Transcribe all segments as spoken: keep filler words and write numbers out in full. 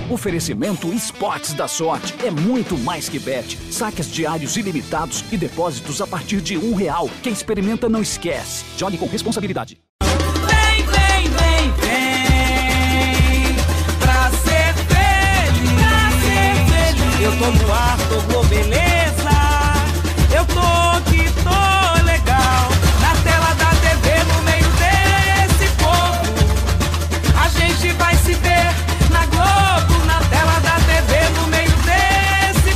Oferecimento Esportes da Sorte. É muito mais que bet. Saques diários ilimitados e depósitos a partir de um real. Quem experimenta não esquece. Jogue com responsabilidade. Vem, vem, vem, vem. Pra ser feliz. Pra ser feliz. Eu tô no ar, tô globeleza. Eu tô aqui, tô legal. Na tela da T V, no meio desse povo. A gente vai se ver na Globo. Na tela da T V, no meio desse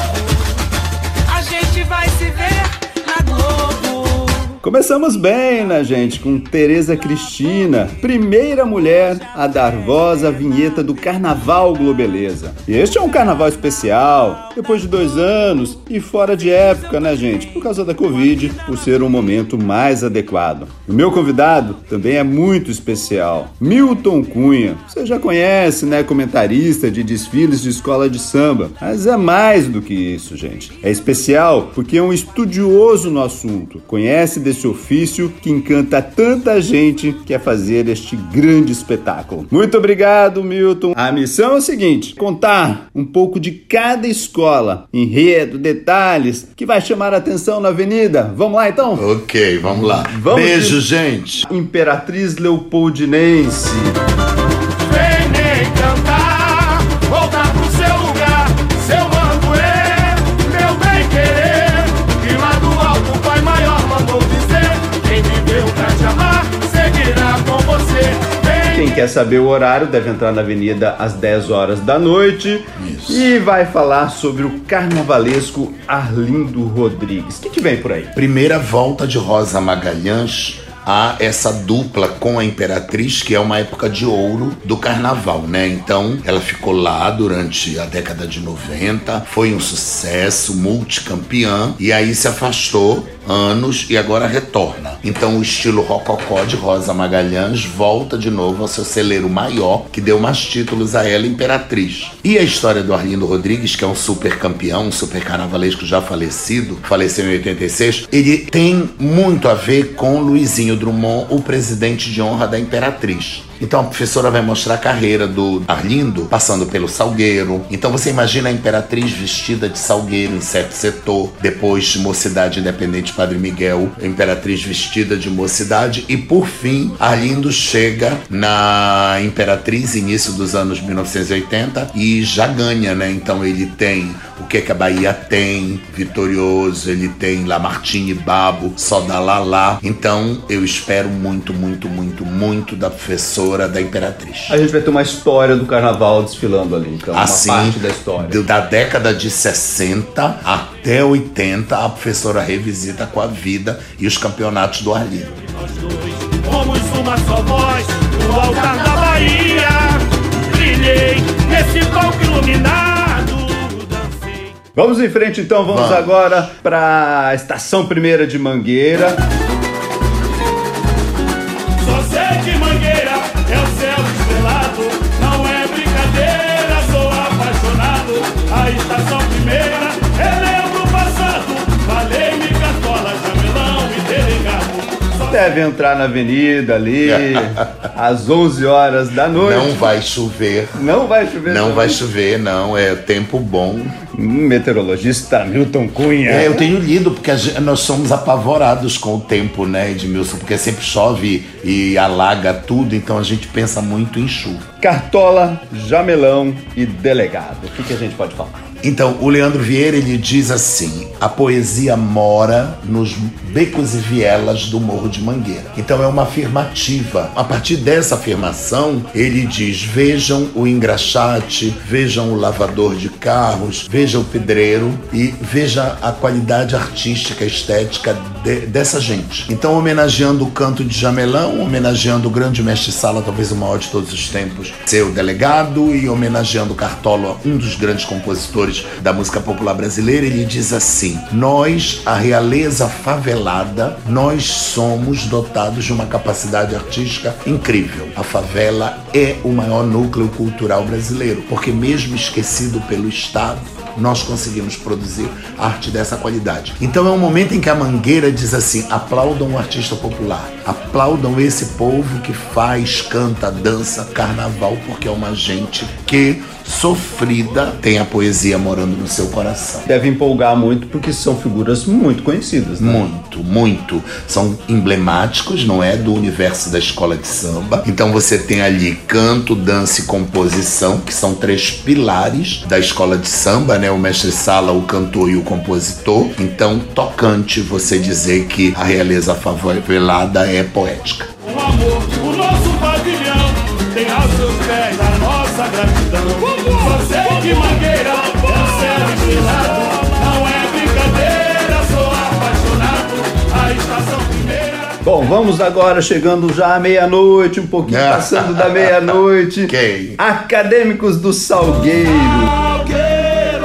povo. A gente vai se ver na Globo. Começamos bem, né, gente? Com Tereza Cristina, primeira mulher a dar voz à vinheta do Carnaval Globeleza. E este é um carnaval especial, depois de dois anos e fora de época, né, gente? Por causa da Covid, por ser um momento mais adequado. O meu convidado também é muito especial, Milton Cunha. Você já conhece, né? Comentarista de desfiles de escola de samba. Mas é mais do que isso, gente. É especial porque é um estudioso no assunto, conhece desse ofício que encanta tanta gente que é fazer este grande espetáculo. Muito obrigado, Milton. A missão é o seguinte: contar um pouco de cada escola, enredo, detalhes que vai chamar a atenção na avenida. Vamos lá, então? Ok, vamos lá. Vamos Beijo, de... gente. Imperatriz Leopoldinense. Vem me cantar, voltar pro seu lugar, seu mando é meu bem querer. E lá do alto o Pai Maior mandou dizer: quem viveu pra te amar, seguirá com você. Vem. Quem quer saber o horário deve entrar na avenida às dez horas da noite. Isso. E vai falar sobre o carnavalesco Arlindo Rodrigues. O que, que vem por aí? Primeira volta de Rosa Magalhães a essa dupla com a Imperatriz, que é uma época de ouro do carnaval, né? Então, ela ficou lá durante a década de noventa, foi um sucesso, multicampeã, e aí se afastou anos e agora retorna. Então, o estilo rococó de Rosa Magalhães volta de novo ao seu celeiro maior, que deu mais títulos a ela, Imperatriz. E a história do Arlindo Rodrigues, que é um super campeão, um super carnavalesco já falecido, faleceu em oitenta e seis, ele tem muito a ver com Luizinho Drummond, o presidente de honra da Imperatriz. Então a professora vai mostrar a carreira do Arlindo, passando pelo Salgueiro. Então você imagina a Imperatriz vestida de Salgueiro em Sete Setor, depois de Mocidade Independente Padre Miguel, a Imperatriz vestida de Mocidade, e por fim Arlindo chega na Imperatriz, início dos anos mil novecentos e oitenta, e já ganha, né? Então ele tem O Que Que a Bahia Tem, Vitorioso, ele tem Lamartine Babo, Só Dá Lá Lá. Então eu espero muito, muito, muito, muito da professora da Imperatriz. A gente vai ter uma história do carnaval desfilando ali, então, assim, uma parte da história. Da década de sessenta até oitenta, a professora revisita com a vida e os campeonatos do Arlindo. Nós dois somos uma só voz, no altar da Bahia. Brilhei nesse palco iluminado, dancei. Vamos em frente, então. Vamos, Vamos. agora para a Estação Primeira de Mangueira. Só sei que Mangueira é o céu estrelado, não é brincadeira, sou apaixonado. A Estação Primeira relembro o passado, falei-me Cartola, Jamelão e Delegado. Só Deve entrar na avenida ali às onze horas da noite. Não vai chover. Não vai chover. Não vai chover, não. É tempo bom. Hum, meteorologista Milton Cunha. É, eu tenho lido, porque a gente- nós somos apavorados com o tempo, né, Edmilson? Porque sempre chove e alaga tudo, então a gente pensa muito em chuva. Cartola, Jamelão e Delegado. O que, que a gente pode falar? Então, o Leandro Vieira, ele diz assim: a poesia mora nos becos e vielas do Morro de Mangueira. Então é uma afirmativa. A partir dessa afirmação, ele diz: vejam o engraxate, vejam o lavador de carros, vejam o pedreiro e veja a qualidade artística, estética de, dessa gente. Então, homenageando o canto de Jamelão, homenageando o grande mestre-sala, talvez o maior de todos os tempos, seu Delegado, e homenageando Cartola, um dos grandes compositores da música popular brasileira, ele diz assim: nós, a realeza favelada, nós somos dotados de uma capacidade artística incrível. A favela é o maior núcleo cultural brasileiro, porque mesmo esquecido pelo Estado, nós conseguimos produzir arte dessa qualidade. Então é um momento em que a Mangueira diz assim: aplaudam o artista popular, aplaudam esse povo que faz, canta, dança, carnaval, porque é uma gente que, sofrida, tem a poesia morando no seu coração. Deve empolgar muito porque são figuras muito conhecidas, né? Muito, muito. São emblemáticos, não é? Do universo da escola de samba. Então você tem ali canto, dança e composição, que são três pilares da escola de samba, né? O mestre-sala, o cantor e o compositor. Então, tocante você dizer que a realeza favelada é poética. O amor, o nosso pavilhão, tem aos seus pés a nossa gratidão. Só sei que Mangueira é o céu estrelado, não é brincadeira, sou apaixonado, a estação primeira. Bom, vamos agora, chegando já à meia-noite, um pouquinho passando da meia-noite. Quem? Acadêmicos do Salgueiro. Salgueiro,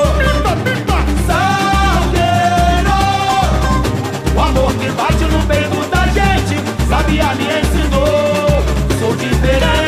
Salgueiro, o amor que bate no peito da gente, sabia me ensinou, sou diferente.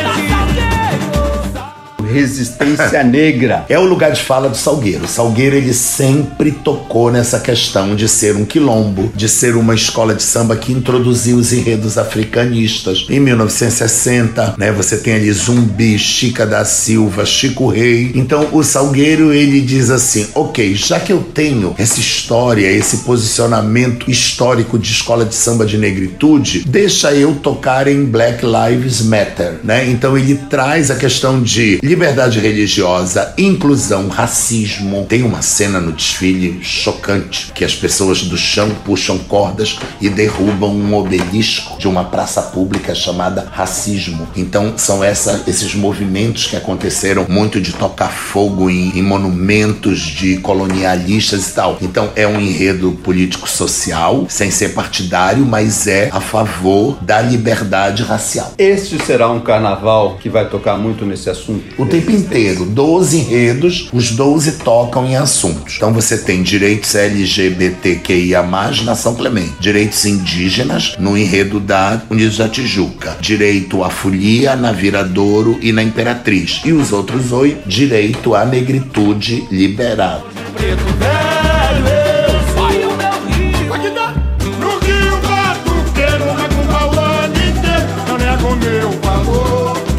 Resistência Negra. É o lugar de fala do Salgueiro. O Salgueiro, ele sempre tocou nessa questão de ser um quilombo, de ser uma escola de samba que introduziu os enredos africanistas. Em mil novecentos e sessenta, né, você tem ali Zumbi, Chica da Silva, Chico Rei. Então, o Salgueiro, ele diz assim: ok, já que eu tenho essa história, esse posicionamento histórico de escola de samba de negritude, deixa eu tocar em Black Lives Matter, né? Então, ele traz a questão de liberdade religiosa, inclusão, racismo. Tem uma cena no desfile chocante, que as pessoas do chão puxam cordas e derrubam um obelisco de uma praça pública chamada Racismo. Então são essa, esses movimentos que aconteceram muito de tocar fogo em, em monumentos de colonialistas e tal. Então é um enredo político-social, sem ser partidário, mas é a favor da liberdade racial. Este será um carnaval que vai tocar muito nesse assunto? O tempo inteiro, doze enredos, os doze tocam em assuntos. Então você tem direitos L G B T Q I A mais, na São Clemente. Direitos indígenas, no enredo da Unidos da Tijuca. Direito à folia, na Viradouro e na Imperatriz. E os outros oito, direito à negritude liberada. Preto velho, eu sou o meu rio. Aqui tá. No Rio Batuqueiro, não é com Paulane inteiro, não nego meu favor.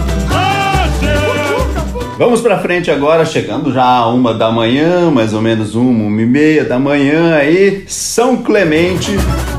Vamos pra frente agora, chegando já a uma da manhã, mais ou menos uma, uma e meia da manhã aí, São Clemente.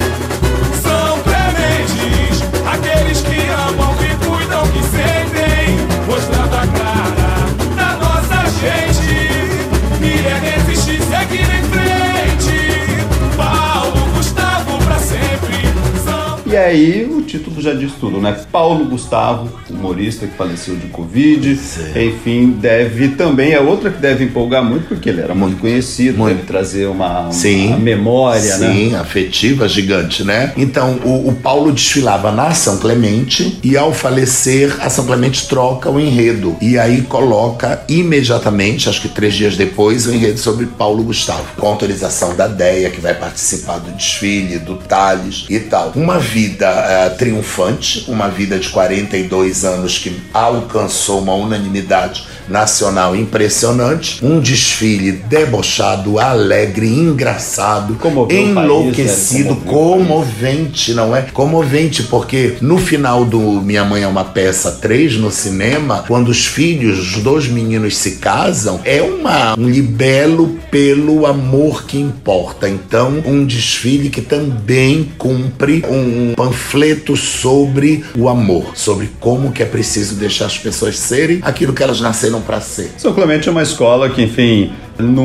São Clementes, aqueles que amam, que cuidam, que sentem, mostrando a cara da nossa gente. Me é resistir, seguir em frente. Paulo Gustavo pra sempre. São... E aí, o título já diz tudo, né? Paulo Gustavo, humorista que faleceu de Covid. Sim. Enfim, deve também, é outra que deve empolgar muito, porque ele era muito conhecido, muito. Deve trazer uma, uma, uma memória, sim, né? Sim, afetiva gigante, né? Então, o, o Paulo desfilava na São Clemente e, ao falecer, a São Clemente troca o enredo. E aí coloca imediatamente, acho que três dias depois, o enredo sobre Paulo Gustavo, com autorização da Deia, que vai participar do desfile, do Tales e tal. Uma vida uh, triunfante, uma vida de quarenta e dois anos que alcançou uma unanimidade nacional impressionante, um desfile debochado, alegre, engraçado, comoveu enlouquecido, país, né? Comoveu comovente, não é? Comovente, porque no final do Minha Mãe é uma Peça três, no cinema, quando os filhos, os dois meninos se casam, é uma, um libelo pelo amor que importa. Então, um desfile que também cumpre um panfleto sobre o amor, sobre como que é preciso deixar as pessoas serem aquilo que elas nasceram para ser. São Clemente é uma escola que, enfim,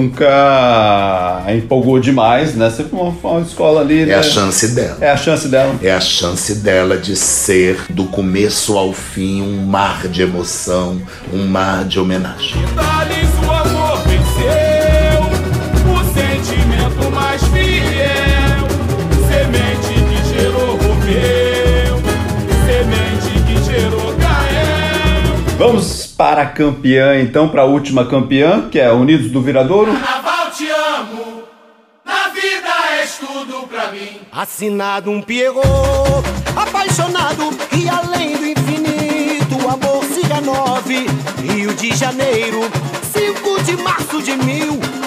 nunca empolgou demais, né? Sempre uma, uma escola ali, né? É a chance dela. É a chance dela. É a chance dela de ser, do começo ao fim, um mar de emoção, um mar de homenagem. Dali o amor venceu, o sentimento mais fiel, semente que gerou Romeu, semente que gerou Gael. Vamos para a campeã, então, para a última campeã, que é Unidos do Viradouro. Carnaval, te amo, na vida és tudo pra mim. Assinado um Pierrot, apaixonado e além do infinito. Amor siga nove, Rio de Janeiro, cinco de março de mil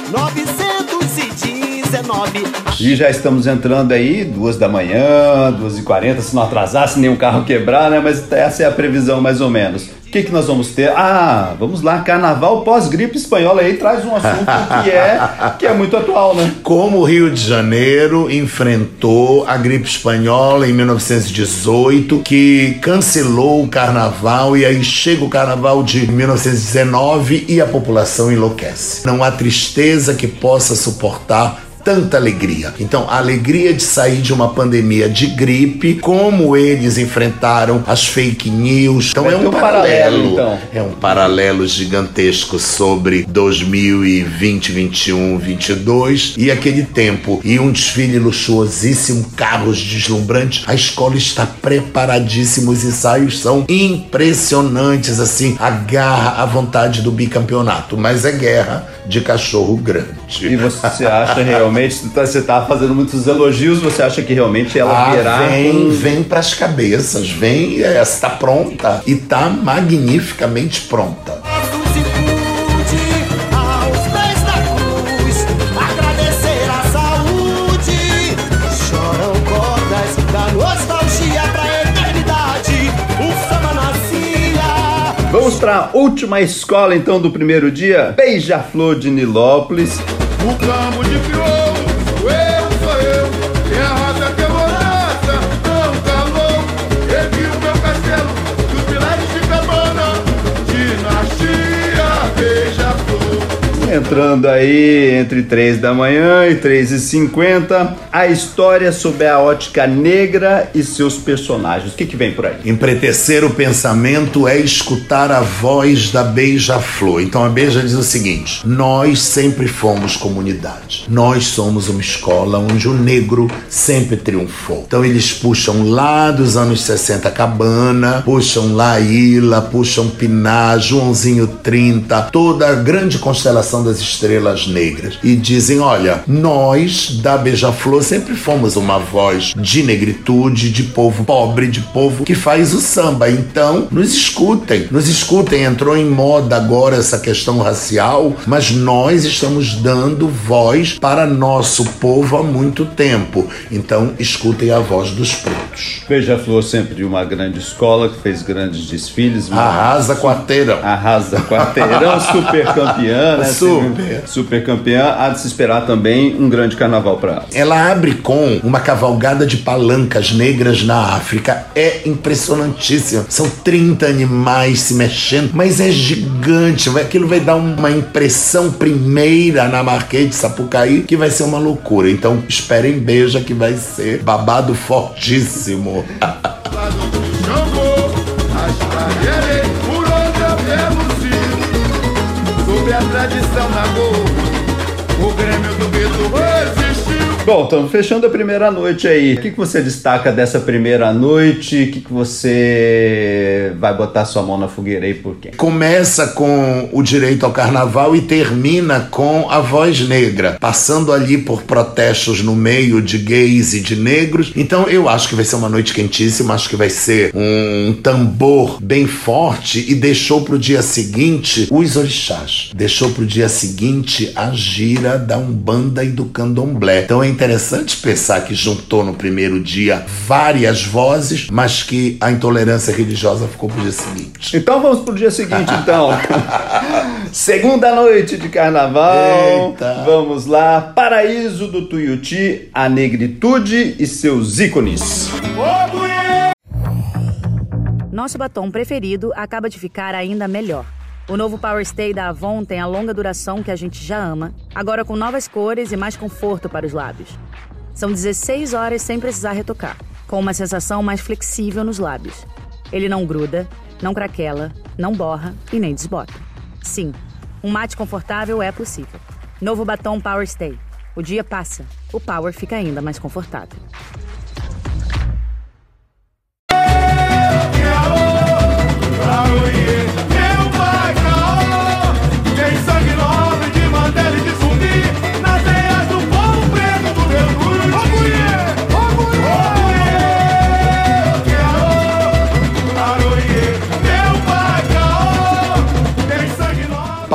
dezenove. E já estamos entrando aí, duas da manhã, duas e quarenta, se não atrasasse nenhum carro quebrar, né? Mas essa é a previsão mais ou menos. O que, que nós vamos ter? Ah, vamos lá, carnaval pós-gripe espanhola aí traz um assunto que é, que é muito atual, né? Como o Rio de Janeiro enfrentou a gripe espanhola em mil novecentos e dezoito, que cancelou o carnaval, e aí chega o carnaval de mil novecentos e dezenove e a população enlouquece. Não há tristeza que possa suportar tanta alegria. Então, a alegria de sair de uma pandemia de gripe, como eles enfrentaram as fake news. Então, é um, um paralelo, paralelo então. É um paralelo gigantesco sobre dois mil e vinte, vinte e um, vinte e dois e aquele tempo. E um desfile luxuosíssimo, carros deslumbrantes. A escola está preparadíssima, os ensaios são impressionantes, assim, a garra, a vontade do bicampeonato. Mas é guerra de cachorro grande. E você acha realmente, você está fazendo muitos elogios, você acha que realmente ela ah, virá? Vem, com... vem pras cabeças, vem, está pronta e está magnificamente pronta. Vamos para a última escola, então, do primeiro dia. Beija-Flor de Nilópolis. O campo de crioulo, eu sou eu. E a raça que eu vou nessa, não calou. Ergui o meu castelo dos pilares de cabana. Dinastia Beija-Flor. Entrando aí entre três da manhã e três e cinquenta, a história sobre a ótica negra e seus personagens. O que que vem por aí? Empretecer o pensamento é escutar a voz da Beija-Flor. Então a Beija diz o seguinte: nós sempre fomos comunidade. Nós somos uma escola onde o negro sempre triunfou. Então eles puxam lá dos anos sessenta Cabana, puxam lá Ilha, puxam Pinar, Joãozinho trinta, toda a grande constelação das estrelas negras, e dizem: olha, nós da Beija-Flor sempre fomos uma voz de negritude, de povo pobre, de povo que faz o samba. Então nos escutem, nos escutem. Entrou em moda agora essa questão racial, mas nós estamos dando voz para nosso povo há muito tempo. Então escutem a voz dos pretos. Beija-Flor sempre uma grande escola que fez grandes desfiles. Arrasa quarteirão. Arrasa quarteirão, super campeã, né? Super. Super campeã. Há de se esperar também um grande carnaval para ela. Ela abre com uma cavalgada de palancas negras na África. É impressionantíssimo. São trinta animais se mexendo, mas é gigante. Aquilo vai dar uma impressão primeira na Marquês de Sapucaí que vai ser uma loucura. Então esperem, Beija, que vai ser babado fortíssimo. Sobre a tradição da Gol, o Grêmio do Gueto resistiu. Bom, estamos fechando a primeira noite aí. O que, que você destaca dessa primeira noite? O que, que você vai botar sua mão na fogueira aí por quê? Começa com o direito ao carnaval e termina com a voz negra, passando ali por protestos no meio de gays e de negros. Então eu acho que vai ser uma noite quentíssima, acho que vai ser um tambor bem forte, e deixou pro dia seguinte os orixás. Deixou pro dia seguinte a gira da Umbanda e do Candomblé. Então é interessante pensar que juntou no primeiro dia várias vozes, mas que a intolerância religiosa ficou pro dia seguinte. Então vamos pro dia seguinte, então. Segunda noite de carnaval. Eita. Vamos lá. Paraíso do Tuiuti, a negritude e seus ícones. Nosso batom preferido acaba de ficar ainda melhor. O novo Power Stay da Avon tem a longa duração que a gente já ama, agora com novas cores e mais conforto para os lábios. São dezesseis horas sem precisar retocar, com uma sensação mais flexível nos lábios. Ele não gruda, não craquela, não borra e nem desbota. Sim, um mate confortável é possível. Novo batom Power Stay. O dia passa, o Power fica ainda mais confortável.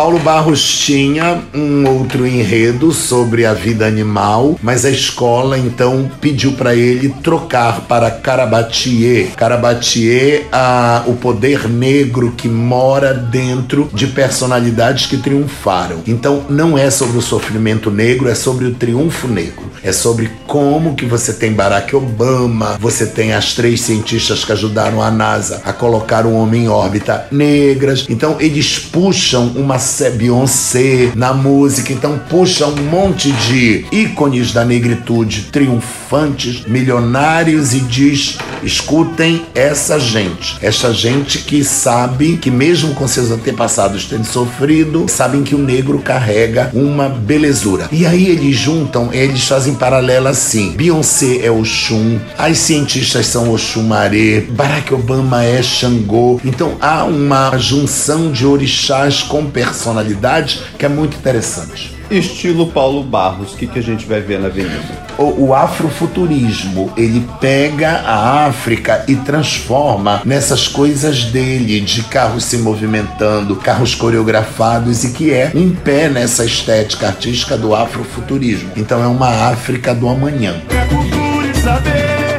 Paulo Barros tinha um outro enredo sobre a vida animal, mas a escola então pediu para ele trocar para Carabatier. Carabatier, a, o poder negro que mora dentro de personalidades que triunfaram. Então não é sobre o sofrimento negro, é sobre o triunfo negro. É sobre como que você tem Barack Obama, você tem as três cientistas que ajudaram a NASA a colocar um homem em órbita negras. Então eles puxam uma Beyoncé na música, então puxam um monte de ícones da negritude triunfantes, milionários, e diz: escutem essa gente, essa gente que sabe que mesmo com seus antepassados terem sofrido, sabem que o negro carrega uma belezura. E aí eles juntam, eles fazem paralelo assim: Beyoncé é Oxum, as cientistas são Oxumaré, Barack Obama é Xangô. Então há uma junção de orixás com personalidade que é muito interessante. Estilo Paulo Barros, o que, que a gente vai ver na avenida? O, o afrofuturismo, ele pega a África e transforma nessas coisas dele, de carros se movimentando, carros coreografados, e que é um pé nessa estética artística do afrofuturismo. Então é uma África do amanhã. É cultura e saber,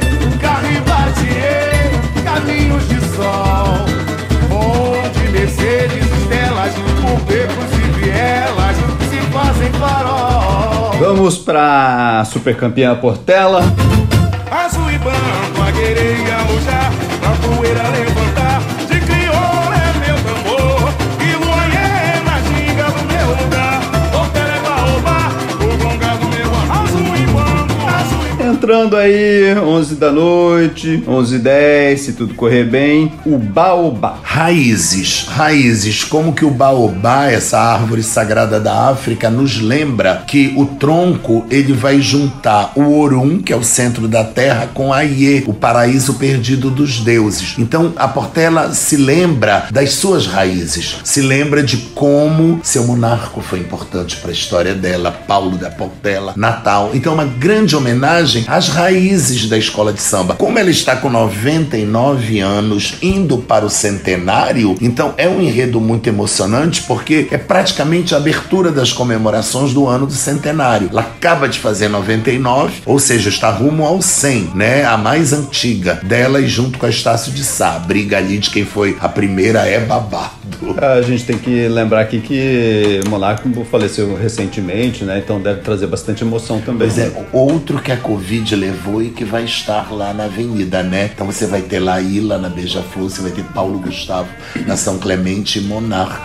Caribatier, caminhos de sol, onde Mercedes, estelas, por becos e vielas se fazem farol. Vamos pra supercampeã Portela. Azul e branco, aguereia já, pra poeira levantar, de crioulo é meu tambor, e luanhê na ginga do meu lugar, Portela é baobá, o gonga do meu azul e branco, azul e branco. Entrando aí, onze da noite, onze e dez, se tudo correr bem, o baobá. Raízes, raízes, como que o baobá, essa árvore sagrada da África, nos lembra que o tronco, ele vai juntar o Orum, que é o centro da terra, com Aie, o paraíso perdido dos deuses. Então a Portela se lembra das suas raízes, se lembra de como seu monarca foi importante para a história dela, Paulo da Portela, Natal. Então uma grande homenagem às raízes da escola de samba. Como ela está com noventa e nove anos, indo para o centenário, então é um enredo muito emocionante, porque é praticamente a abertura das comemorações do ano do centenário. Ela acaba de fazer noventa e nove, ou seja, está rumo ao cem, né? A mais antiga dela, e junto com a Estácio de Sá. A briga ali de quem foi a primeira é babado. A gente tem que lembrar aqui que o monarca faleceu recentemente, né? Então deve trazer bastante emoção também. Pois é, outro que a Covid levou e que vai estar lá na avenida, né? Então você vai ter Laíla na Beija-Flor, você vai ter Paulo Gustavo na São Clemente e Monarca.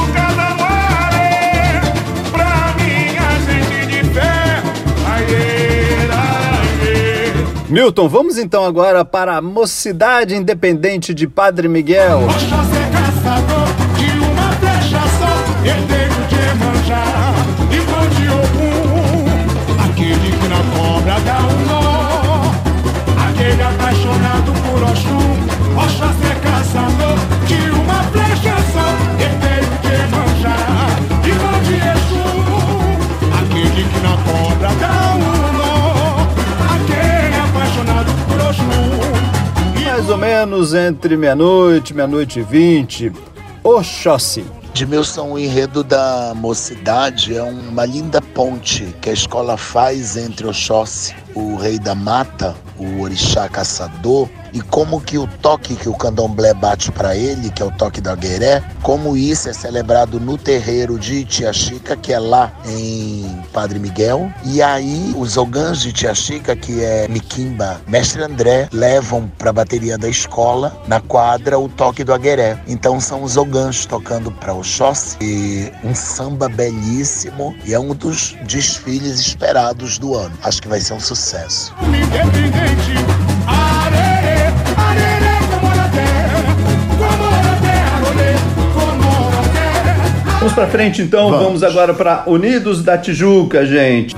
Milton, vamos então agora para a Mocidade Independente de Padre Miguel. Oxóssi é caçador de uma flecha só, herdeiro de Iemanjá e mão de Ogum, aquele que na cobra dá um nó, aquele apaixonado por Oxum. Oxóssi é caçador de uma flecha só, herdeiro de Iemanjá e mão de Exu, aquele que na cobra dá um nó, aquele apaixonado por Oxum. Mais ou menos entre meia-noite, meia-noite e vinte, Oxóssi. Edmilson, o enredo da Mocidade é uma linda ponte que a escola faz entre Oxóssi, o rei da mata, o orixá caçador, e como que o toque que o candomblé bate para ele, que é o toque da gueré, como isso é celebrado no terreiro de Tia Chica, que é lá em Padre Miguel. E aí os ogãs de Tia Chica, que é Miquimba, Mestre André, levam para a bateria da escola, na quadra, o toque do agueré. Então são os ogãs tocando para Oxóssi, e um samba belíssimo, e é um dos desfiles esperados do ano. Acho que vai ser um sucesso. Independente, arerê, arerê, como na terra, como na terra, rolê, como na terra. Vamos pra frente então, vamos, vamos agora para Unidos da Tijuca, gente.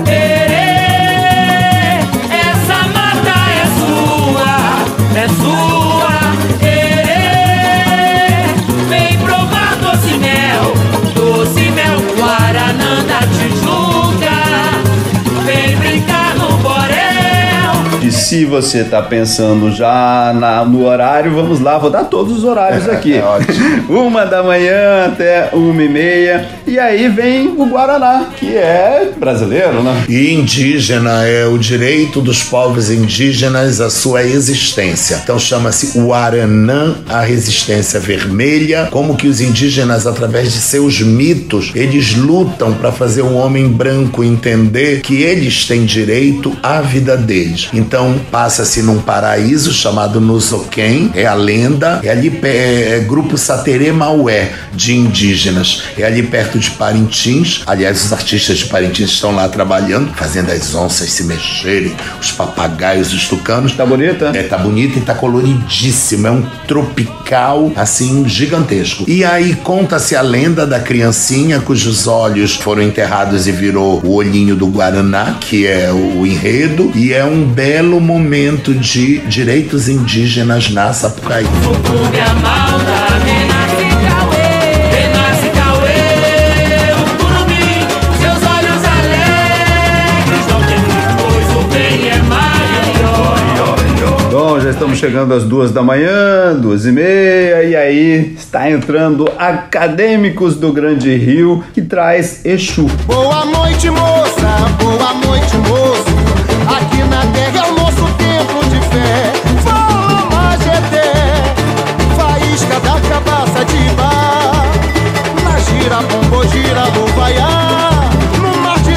Essa mata é sua, é sua. Erê, vem provar doce mel, doce mel, Guaranã da Tijuca. Vem brincar no borel. De se você tá pensando já na, no horário, vamos lá, vou dar todos os horários aqui. É ótimo. Uma da manhã até uma e meia. E aí vem o Guaraná, que é brasileiro, né? E indígena é o direito dos povos indígenas à sua existência. Então chama-se Guaranã, a resistência vermelha, como que os indígenas, através de seus mitos, eles lutam para fazer o homem branco entender que eles têm direito à vida deles. Então passa-se num paraíso chamado Nuzoquém, é a lenda, é ali é, é grupo Saterê Maué de indígenas, é ali perto de Parintins. Aliás, os artistas de Parintins estão lá trabalhando, fazendo as onças se mexerem, os papagaios, os tucanos. Tá bonita? É, tá bonita e tá coloridíssima, é um tropical assim gigantesco. E aí conta-se a lenda da criancinha cujos olhos foram enterrados e virou o olhinho do Guaraná, que é o enredo, e é um belo momento de direitos indígenas na Sapucaí. Bom, já estamos chegando às duas da manhã, duas e meia, e aí está entrando Acadêmicos do Grande Rio, que traz Exu. Boa noite, moça, boa noite, moço. Aqui na terra é o nosso templo de fé. Fala, Majeté, faísca da cabaça de bar. Na gira, bombo, gira, luvaiá. No mar de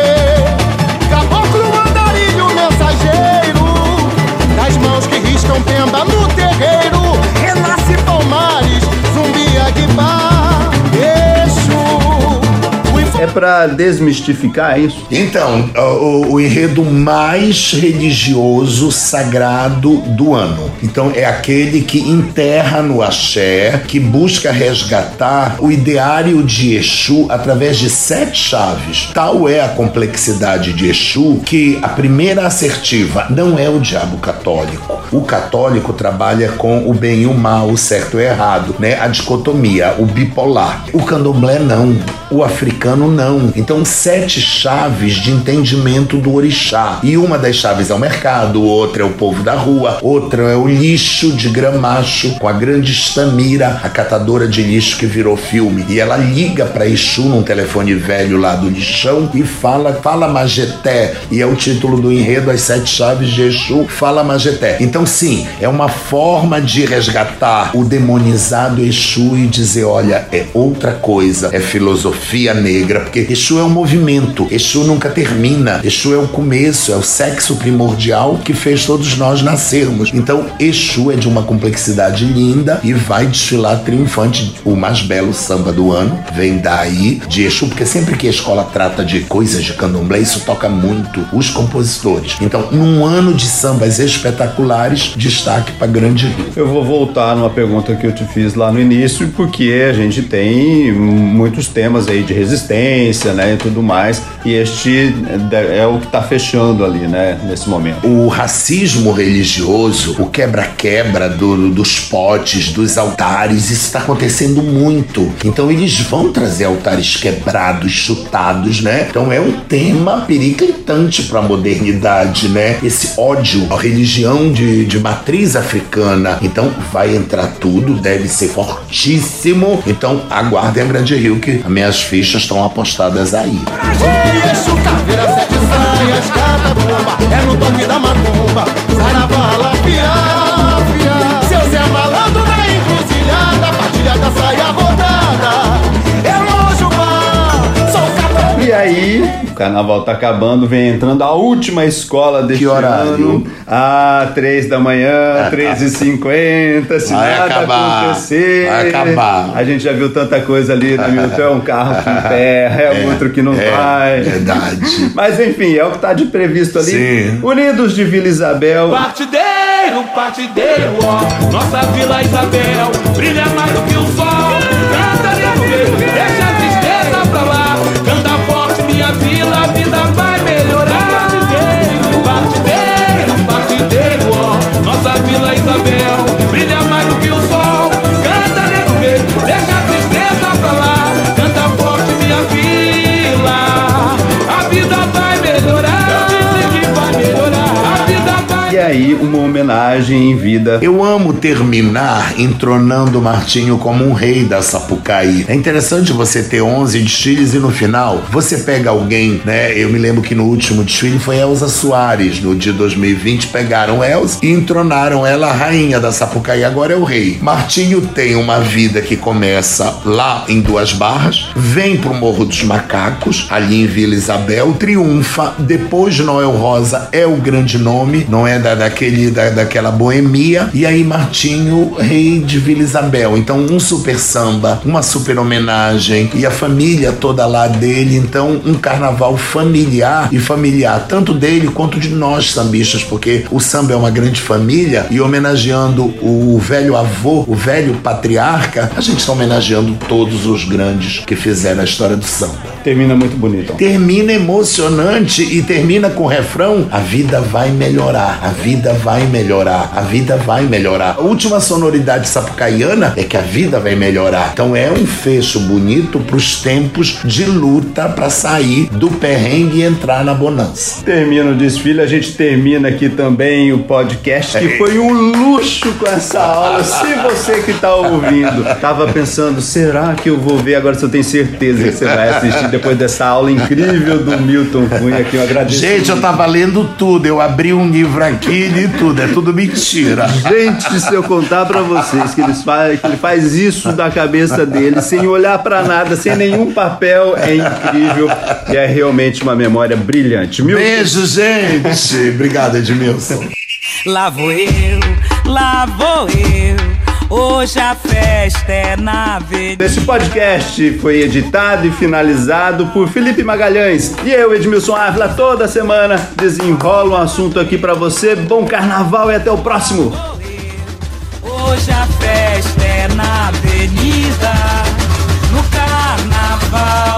Dendê, caboclo, andarilho, mensageiro. Das mãos que riscam pemba no terreiro. Renasce Palmares, Zumbi, Aguibar, Exu. É pra desmistificar isso? Então, o, o enredo mais religioso, sagrado do ano. Então, é aquele que enterra no axé, que busca resgatar o ideário de Exu através de sete chaves. Tal é a complexidade de Exu que a primeira assertiva não é o diabo católico. O católico trabalha com o bem e o mal, o certo e o errado, né? A dicotomia, o bipolar. O candomblé não, o africano não. Então, sete chaves de entendimento do orixá. E uma das chaves é o mercado, outra é o povo da rua, outra é o lixo de Gramacho, com a grande Stamira, a catadora de lixo que virou filme. E ela liga para Exu num telefone velho lá do lixão e fala, fala Majeté. E é o título do enredo, As Sete Chaves de Exu, Fala Majeté. Então, sim, é uma forma de resgatar o demonizado Exu e dizer, olha, é outra coisa, é filosofia negra, porque Exu é um movimento, Exu nunca termina, Exu é o começo, é o sexo primordial que fez todos nós nascermos. Então, Exu é de uma complexidade linda e vai desfilar triunfante. O mais belo samba do ano vem daí de Exu, porque sempre que a escola trata de coisas de candomblé, isso toca muito os compositores. Então, num ano de sambas espetaculares, destaque para Grande Rio. Eu vou voltar numa pergunta que eu te fiz lá no início, porque a gente tem muitos temas aí de resistência, né, e tudo mais, e este é o que está fechando ali, né, nesse momento. O racismo religioso, o quebra-quebra do, dos potes, dos altares, isso está acontecendo muito. Então eles vão trazer altares quebrados, chutados, né? Então é um tema periclitante para a modernidade, né? Esse ódio à religião de, de matriz africana. Então vai entrar tudo, deve ser fortíssimo. Então aguardem a Grande Rio, que as minhas fichas estão apostadas aí. Oi, Exu, caveira, sete saias, cada bomba. É no toque da macumba, saravá, pia, pia. Seu Zé Malandro na encruzilhada, partilha da saia rodada. É longe bar, sou capão. E aí, o carnaval tá acabando, vem entrando a última escola deste ano. Ah, três da manhã, treze e cinquenta, se vai nada acabar, acontecer. vai acabar. A gente já viu tanta coisa ali, né, Milton? É um carro que emperra, é, é outro que não é, vai. Verdade. Mas enfim, é o que tá de previsto ali. Sim. Unidos de Vila Isabel. Partideiro, partideiro, ó, nossa Vila Isabel brilha mais do que o sol. Canta, nego meu, deixa a tristeza pra lá. Canta forte, minha vila, a vida vai melhorar. Partideiro, partideiro, partideiro, ó, nossa Vila Isabel brilha mais do que o sol. Canta, nego meu, deixa a tristeza pra lá. Canta forte, minha vila, a vida vai melhorar. Eu disse que vai melhorar, a vida vai. E homenagem em vida. Eu amo terminar entronando o Martinho como um rei da Sapucaí. É interessante você ter onze desfiles e no final você pega alguém, né? Eu me lembro que no último desfile foi Elza Soares. No dia dois mil e vinte pegaram Elza e entronaram ela a rainha da Sapucaí. Agora é o rei. Martinho tem uma vida que começa lá em Duas Barras, vem pro Morro dos Macacos, ali em Vila Isabel, triunfa. Depois Noel Rosa é o grande nome, não é da, daquele, da, daquela boemia. E aí Martinho, rei de Vila Isabel. Então um super samba, uma super homenagem e a família toda lá dele. Então um carnaval familiar e familiar, tanto dele quanto de nós sambistas, porque o samba é uma grande família e homenageando o velho avô, o velho patriarca, a gente está homenageando todos os grandes que fizeram a história do samba. Termina muito bonito. Termina emocionante e termina com o refrão: a vida vai melhorar, a vida vai melhorar, a vida vai melhorar. A última sonoridade sapucaiana é que a vida vai melhorar. Então é um fecho bonito para os tempos de luta para sair do perrengue e entrar na bonança. Termina o desfile, a gente termina aqui também o podcast, que foi um luxo com essa aula. Se você que tá ouvindo tava pensando, será que eu vou ver agora? Se eu tenho certeza que você vai assistir depois dessa aula incrível do Milton Cunha, que eu agradeço. Gente, eu tava lendo tudo, eu abri um livro aqui de tudo, é tudo mentira. Gente, se eu contar pra vocês que, eles faz, que ele faz isso da cabeça dele, sem olhar pra nada, sem nenhum papel, é incrível e é realmente uma memória brilhante. Milton. Beijo, gente. Obrigado, Edmilson. Lá vou eu, lá vou eu. Hoje a festa é na avenida. Esse podcast foi editado e finalizado por Felipe Magalhães. E eu, Edmilson Ávila, toda semana desenrolo um assunto aqui pra você. Bom carnaval e até o próximo. Hoje a festa é na avenida, no carnaval.